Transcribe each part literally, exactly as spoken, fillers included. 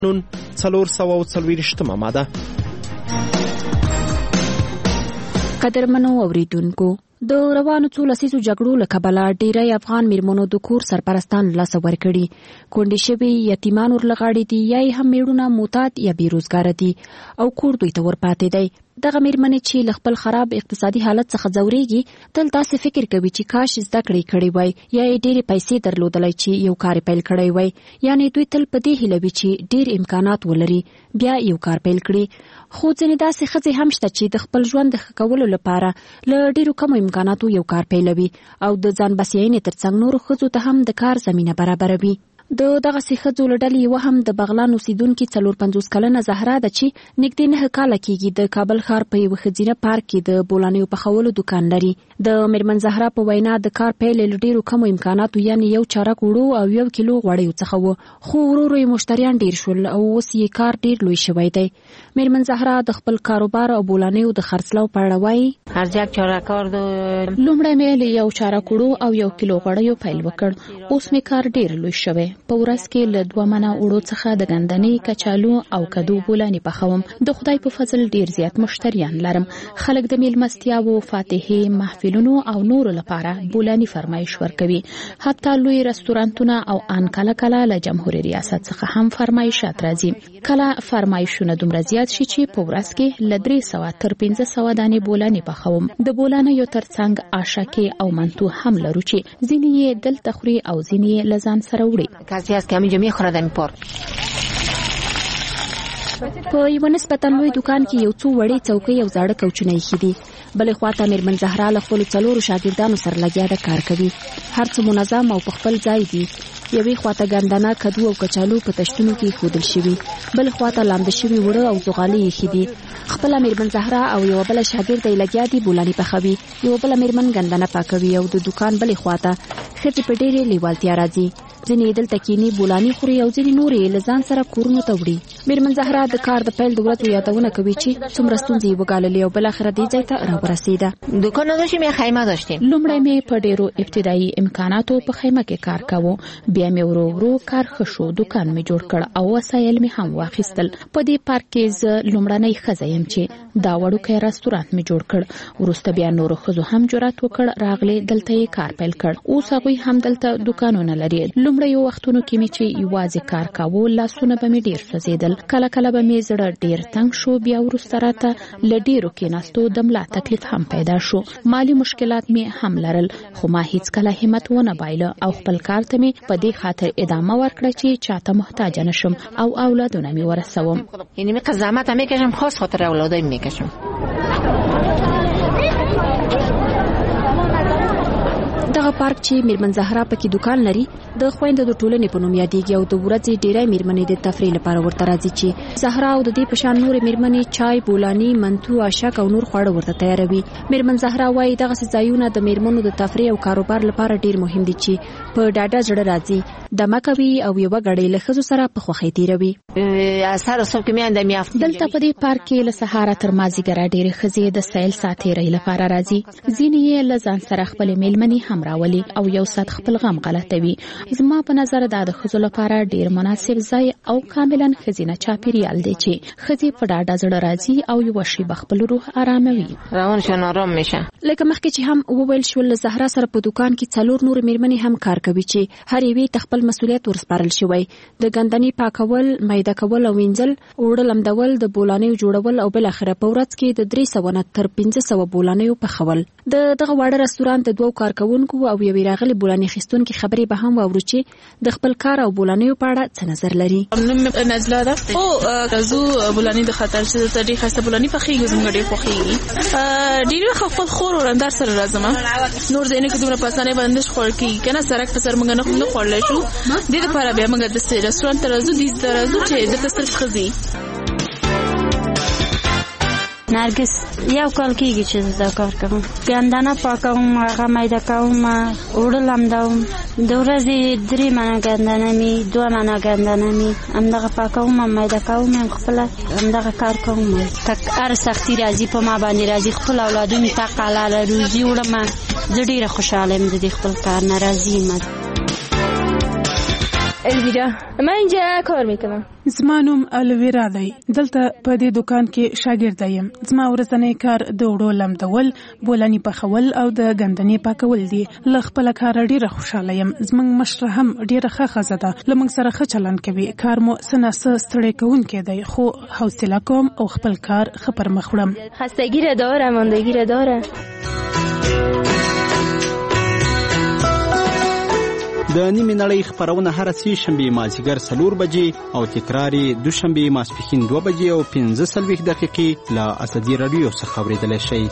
قانون څلور سوه او څلوېښتمه ماده. قدرمنو اوریدونکو، د روانو څو لسیزو جګړو له کبله ډیری افغان میرمنو د کور سرپرستان له لاسه ورکړي. کونډې شوي یتیمان ورلغاړي دي یا یې هم میړونه معتاد یا بیروزګاره دي او کور دوی ته ورپاتې دی. دغه میرمنې چې له خپل خراب اقتصادي حالت څخه ځورېږي تل داسې فکر کوي چې کاش زده کړې کړې وای یا یې ډېرې پیسې درلودلی چې یو کار پیل کړی وای. یعنې دوی تل په دې هیله وي چې ډېر امکانات ولري بیا یو کار پیل کړي. خو ځینې داسې ښځې هم شته چې د خپل ژوند د ښه کولو لپاره له ډېرو کمو امکاناتو یو کار پیلوي او د ځان بسیاینې ترڅنګ نورو ښځو ته هم د کار زمینه برابروي. د دغسې ښځو له ډلې یوه هم د بغلان اوسیدونکې څلور پنځوس کلنه زهرا ده چې نږدې نهه کاله کېږي د کابل ښار په یوه ښځینه پارک کې د بولانیو پخولو دوکان لري. د میرمن زهرا په وینا د کار پیل له ډېرو کمو امکاناتو یعنې یو چارک وړو او یو کیلو غوړیو څخه و، خو ورو ورو یې مشتریان ډېر شول او اوس یې کار ډېر لوی شوی دی. میرمن زهرا د خپل کاروبار او بولانیو د خرڅلاو په اړه وایي: هر چارک کار د لومړی مې له یو چارک وړو او یو کیلو غوړیو پیل وکړ. اوس مې کار ډېر لوی شوی. په ورځ کې له دوه منه وړو څخه د ګندنې، کچالو او کدو بولاني پخوم. د خدای په فضل ډېر زیات مشتریان لرم. خلک د میلمستیاو، فاتحې، محفلونو او نورو لپاره بولاني فرمایش ورکوي. حتی لوی رستورانتونه او ان کله کله له جمهوریت ریاست څخه هم فرمایشات راځي. کله فرمایشونه دومره زیات شي چې په ورځ کې له درې سوه تر پنځه سوه دانې بولاني پخوم. د بولانیو ترڅنګ آشکې او منتو هم لرو چې ځینې یې دلته خوري او ځینې یې له ځان سره وړي. کسی هست که همینجا میخوره در این پارک. په یوه نسبتا لوی دوکان کې یو څو وړې څوکۍ او زاړه کوچونه ایښي دي. بلې خواته میرمن زهرا له خپلو څلورو شاګردانو سره لګیا ده کار کوي. هر څه منظم او په خپل ځای دي. یوې خواته ګندنه، کدو او کچالو په تشتونو کې ایښودل شوي، بل خواته لامده شوي وړه او زغالې ایښي دي. خپله میرمن زهرا او یوه بله شاګرده یې لګیا دي بولاني پخوي. یوه بله میرمن ګندنه پاکوي او د دوکان بلې خواته ښځې په ډېرې لیوالتیا راځي. ځینې یې دلته کیني بولاني خوري او ځینې نورې یې له ځان سره کورونو ته وړي. میرمن زهرا د کار د پیل د ورځو یادونه کوي چې څومره ستونزې یې وګاللې او بالاخره دې ځای ته راورسېده. دوکان نداشتیم یا خیمه داشتیم. لومړی مې په ډېرو ابتدایي امکاناتو په خیمه کې کار کاوه. بیا مې ورو ورو کار ښه شو، دوکان مې جوړ کړ او وسایل مې هم واخیستل. په دې پارک کې زه لومړنۍ ښځه یم چې دا وړوکی رستورانت مې جوړ کړ. وروسته بیا نورو ښځو هم جرأت وکړ، راغلې، دلته یې کار پیل کړ. اوس هغوی هم دلته دوکانونه لري. لومړیو وختونو کې مې چې یوازې کار کاوه لاسونه به مې ډېر سوځېدل. کله کله به مې زړه ډېر تنګ شو. بیا وروسته راته له ډېرو کېناستو د ملا تکلیف هم پیدا شو. مالی مشکلات مې هم لرل، خو ما هیڅکله همت ونه بایله او خپل کار ته مې په دې خاطر ادامه ورکړه چې چاته محتاج نشم او اولادونه مې ورسوم. یعنی مې زحمت هم میکشم، خاص خاطر اولادایم میکشم. دغه پارک چې میرمن زهرا پکې دوکان لري د خویندو د ټولنې په نوم یادېږي او د ورځې ډېری میرمنې د تفریح لپاره ورته راځي چې زهرا او د دې په شان نورې میرمنې چای، بولاني، منتو، آشک او نور خواړه ورته تیاروي. میرمن زهرا وایي دغسې ځایونه د میرمنو د تفریح او کاروبار لپاره ډېر مهم دي چې په ډاډه زړه راځي، دمه کوي او یوه ګړۍ له ښځو سره په خوښۍ تېروي. دلته په دې پارک کې له سهاره تر مازدیګره ډېرې ښځې د سیل ساتېرۍ لپاره راځي. ځینې یې له ځان سره خپلې میلمنې هم راولي او یو ساعت خپل غم غلطوي. زما په نظر دا د ښځو لپاره ډېر مناسب ځای او کاملا ښځینه چاپیریال دی چې ښځې په ډاډه زړه راځي او یوه شیبه خپل روح آراموي. روانشان آرام میشه. لکه مخکې چې هم وویل شول، له زهرا سره په دوکان کې څلور نورې میرمنې هم کار کوي چې هر یوې ته خپل مسؤلیت ورسپارل شوی. د ګندنې پاکول، میده کول او وینځل، اوړه لمدول، د بولانیو جوړول او بالاخره په ورځ کې د درې سوه نه تر پنځه سوه بولانیو پخول. د دغه واړه رستورانت د دوو کارکوونکو او یوې راغلې بولاني اخیستونکې خبرې به هم واورو چې د خپل کار او بولانیو په اړه څه نظر لري. نوم نزله ده. او زه بولاني د خاطر چې ته ډېر ښایسته بولاني پخېږي، زموږ ډېر خوښېږي. ډېر وخت خپل خور ورندار سره راځم. نور ځایونه کې دومره په اسانۍ باندې نشي خوړل کېږي که نه، سړک په سر موږ نه خوړلی شو. دې دپاره بیا موږ داسې رستورانت ته راځو، دې ته راځو چې دلته صرف ښځې. نرگس یو کال کېږي چې زه کار کوم. ګندنه پاکوم، هغه میده کوم، اوړه لمدوم. د ورځې درې منه ګندنه مې، دوه منه ګندنه مې همدغه پاکوم، میده کوم، خپله همدغه کار کوم. هر سختي راځي په ما باندې راځي. خپل اولادونو ته حلاله روزي وړم. زه ډېره خوشحاله یم د دې خپل کار نه راضي یم. الویرا. من اینجا کار میکنم. زما نوم الویرا دی. دلته په دې دکان کې شاګرد یم. زما ورځنی کار د وړو لمدول، بولانی پخول او د ګندنې پاکول دي. له خپل کار ډیره خوشاله یم. زموږ مشره هم ډیره ښه ښځه ده. له موږ سره ښه چلند کوي. کار مو څه نه څه ستړی کوونکی دی، خو حوصله کوم او خپل کار ښه پر مخ وړم. خستگی را داره، ماندگی را داره. د نیمې نړۍ خپرونه هر سې شنبه مازیګر څلور بجې او تکرار دوشنبه ماسپښین دوه بجې او پنځه څلوېښت دقیقې له اسدي رادیو څخه اورېدلی شئ.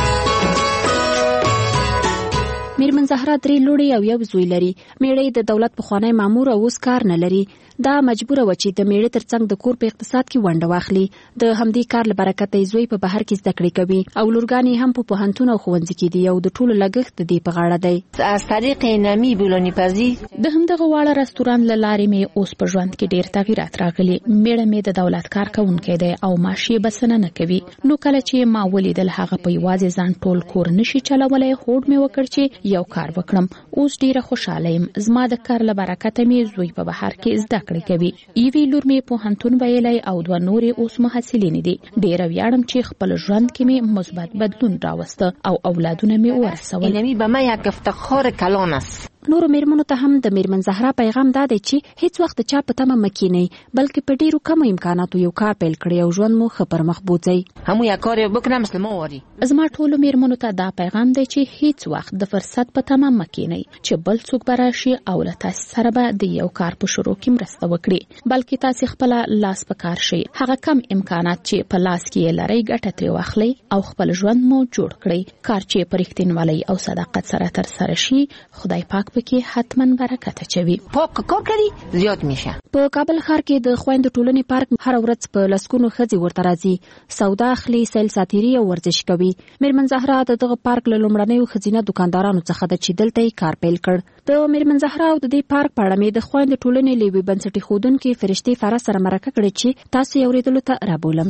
میرمن زهرا درې لوڼې او یو زوی لري. میړه د دولت پخوانی مامور او اوس کار نه لري. دا مجبوره و چې د میړه ترڅنګ د کور په اقتصاد کې ونډه واخلي. د همدې کار له برکته یې زوی په بهر کې زده کړې کوي او لورګانې هم په پوهنتون او ښوونځي کې دي او د ټولو لګښت د دې په غاړه دی. از طریق نمی بولانی پزی د همدغه واړه رستوران له لارې مې اوس په ژوند کې ډېر تغیرات راغلي. میړه مې د دولت کار کوونکی دی او معاش یې بسنه نه کوي. نو کله چې ما ولیدل هغه په یوازې ځان ټول کور نشي چلولی، هوډ مې وکړ چې یو کار وکړم. اوس ډېره خوشاله یم. زما د کار له برکته مې زوی په بهر کې زده کړې کوي. ایوی لور مې پوهنتون ویلی او دوه نورې اوس محصلینې دي. ډېره ویاړم چې خپل ژوند کې مې مثبت بدلون راوسته او اولادونه مې ورسول. اینمی به ما یک افتخار کلان است. نورو میرمنو ته هم د میرمن زهرا پیغام دا دی چې هیڅ وخت چا په تمه مکینئ، بلکې په ډیرو کم امکاناتو یو کار پیل کړئ او ژوند مو ښه پر مخ بوځئ. همو یک کار وکړم مثل ما واري. زما ټولو میرمنو ته دا پیغام دی چې هیڅ وخت د فرصت په تمه مکینئ چې بل څوک به راشي او له تاسو سره به د یو کار په شروع کې مرسته وکړي، بلکې تاسو خپل لاس په کار شئ. هغه کم امکانات چې په لاس کې لرئ ګټه ترې واخلئ او خپل ژوند مو جوړ کړئ. کار چې په رښتینولۍ او صداقت سره تر سره شي، خدای پاک پکې حتما برکت اچوي. پاک کار کوي زیات میشه. په کابل ښار کې د خویندو ټولنې پارک هر ورځ په لسګونو ښځې ورته راځي، سودا اخلي، سیل ساتیري او ورزش کوي. میرمن زهرا د دغه پارک له لومړنیو ښځینه دکاندارانو څخه ده چې دلته یې کار پیل کړ. د میرمن زهرا او د دې پارک په اړه مې د خویندو ټولنې له یوې بنسټي ښودونکې فرشتې فاره سره مرکه کړې چې تاسو یې اورېدلو ته رابولم.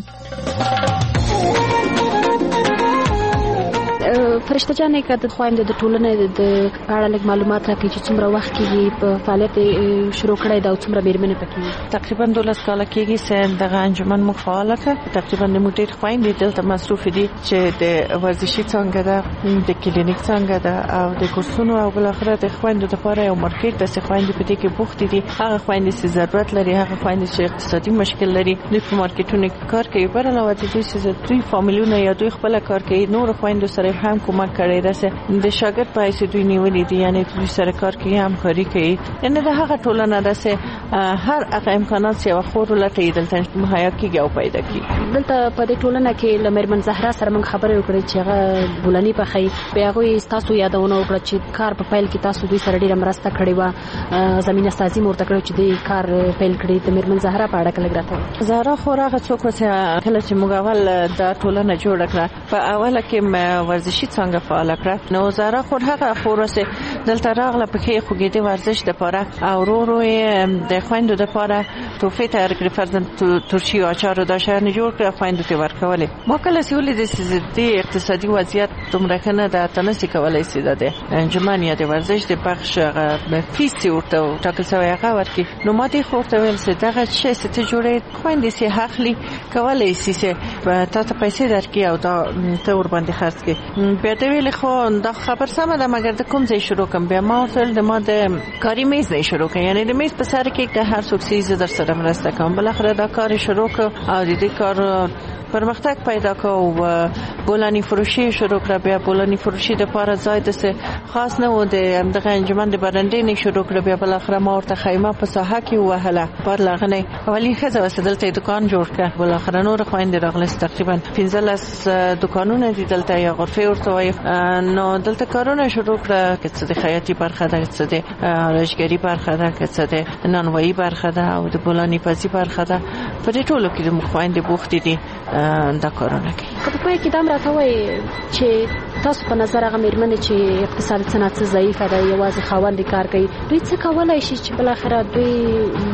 فرشته جانې که د خویندو د ټولنې د اړه لږ معلومات راکړي چې څومره وخت کېږي په فعالیت شروع کړی ده او څومره میرمنې پکې؟ تقریبا دولس کاله کېږي چې دغه انجمن موږ فعاله کړه. تقریبا موږ ډېر خویندې دلته مصروف دي چې د ورزشي څانګه ده، د کلینیک څانګه ده او د کورسونو او بالاخره د خویندو لپاره یو مارکیټ ده چې خویندې په دې کې بوختې دي. هغه خویندې چې ضرورت لري، هغه خویندې چې اقتصادي مشکل لري، دوی په مارکیټونو کې کار کوي. بل علاوه د دوی چې دوی فامیلونه یا دوی خپل کار کوي، نور خویندو سره هم کومک کړی ده چې د شاګرد په حیث دوی نیولې دي، یعنی دوی سره کار کوي، همکاري کوي. یعنی د هغه ټولنه ده چې هر هغه امکانات چې یو خور لټوي دلته مهیا کېږي او پیدا کېږي. دلته په دې ټولنه کې له میرمن زهرا سره موږ خبرې وکړې چې هغه بولاني پخوي. بیا هغوی ستاسو یادونه وکړه چې کار په پیل کې تاسو دوی سره ډېره مرسته کړې وه، زمینه سازي مو ورته کړې چې دې کار پیل کړي. د میرمن زهرا په اړه لږ راته. زهرا خو هغه څوک وه چې کله چې موږ اول دا ټولنه جوړه کړه، په اوله کې ورزشي څانګه فعاله کړه. نو زهرا خو هغه خور چې دلته راغله پکې خوږېدې ورزش دپاره او ورو ورو یې د خویندو دپاره تحفې تیار کړې، فرضاً ترشي او اچارو دا شیانې جوړ کړه، خویندو ته ورکولې. ما کله چې ولیدې چې دې اقتصادي وضعیت دومره ښه نه ده، ته نسې کولی چې دا د انجمن یا د ورزش د بخش هغه فیس چې ورته ټاکل شوی هغه ورکړي. نو ما دې خو ورته ویل چې دغه شی چې ته جوړې خویندې چې اخلي کولی شي چې تا ته پیسې درکړي او دا ته ورباندې خرڅ کړي. بیا دې ویلې خو دا خبر سمه ده، مګر د کوم ځای شروع کړم؟ بیا ما ورته ویل د ما د کاري میز ځای شروع کړم، یعنی د میز په سر کې که هر څوک چې زه در سره مرسته کوم. بالاخره دا کار شروع کړ او د دې کار پرمختګ پیدا کو و بولانی فروشی شروع کړه. بیا بولانی فروشی د پاره ځای د خاص نه و، د دغه انجمن د برندې نه شروع کړه. بیا بالاخره ما ورته خیمه په ساحه کې وهله پر لغنه اولی ښځه وسدلته دکان جوړ کړ. بالاخره نور خويندې راغله، تقریبا پنځلس دکانونه دي دلته یا غرفه ورته وایي. نو دلته کارونه شروع کړه، که څه د خیاطي برخه ده، څه د رشګری برخه ده، که څه د نانوایی برخه ده او د بولانی پزی برخه ده. په دې ټولو کې د خويندې بوختې دي دا کارونه کوي. که په پای کې دا راته وایي چې تاسو په نظر هغه میرمنې چې اقتصادي صنعت ضعیفه ده، یوازې خاوند کار کوي، دوی څه کولای شي چې بل اخره دوی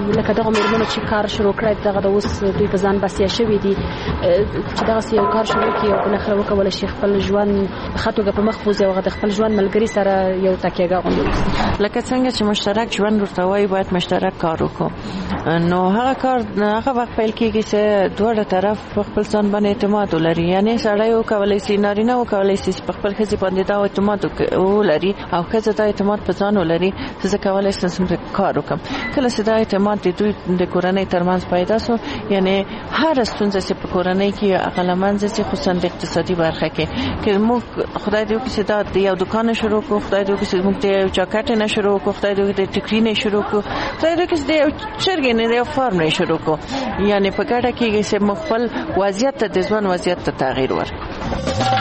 لکه دغه میرمنو چې کار شروع کړی دغه د اوس دوی په ځان بسیا شوي دي چې دغه یو کار شروع کړي او بل خلک وکولای شي خپل ژوند خاطوګه په مخ وځي او د خپل ژوند ملګری سره یو تکیهګاه غوندي لکه څنګه چې مشترک ژوند ورته وایي باید مشترک کار وکړو نو هغه کار هغه وخت پیل کیږي چې دواړه طرف په خپل ځان باندې اعتماد ولري یعنی سړی وکولای شي نارینه وکولای شي په خپل ښځې باندې دا اعتماد ولري او ښځه دا اعتماد په ځان ولري چې زه کولای شم څنګه کار وکړم کله چې دا اعتماد د دوی د کورنۍ ترمنځ پیدا شو یعنی هر ستونزه چې په کورنۍ کې هغه لمنځه چې خصوصا د اقتصادي برخه کې که موږ خدای دې وکړي چې دا د یو دکان شروع کړو خدای دې وکړي چې موږ د جاکټ نه شروع کړو خدای دې وکړي د ټیکری نه شروع کړو خدای دې وکړي چې د چرګ نه د فارم نه شروع کړو یعنی په ګډه کې چې موږ خپل وضعیت ته د ځوان وضعیت ته تغییر ورکړو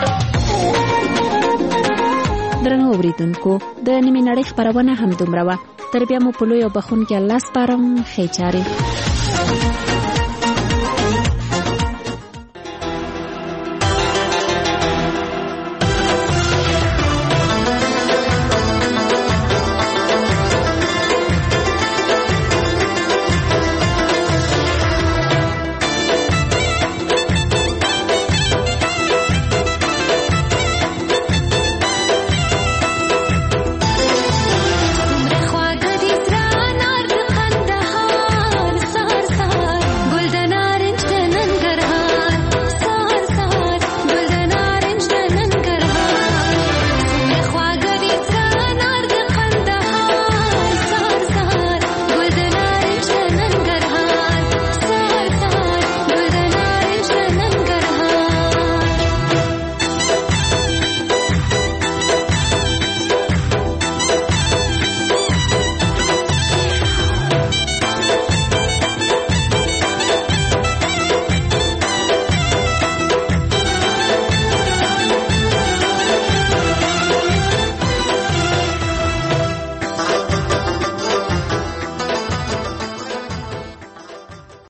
درنو اوریدونکو د نیمه نړۍ خبرونه هم دومره وه تر بیا مو په لوی او بخون کې الله سپارم خیر چاري